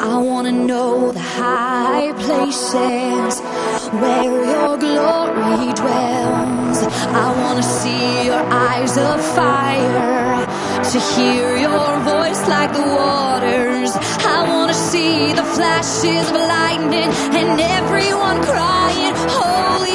I wanna know the high places where your glory dwells. I wanna see your eyes of fire, to hear your voice like the waters. I wanna see the flashes of lightning and everyone crying, holy,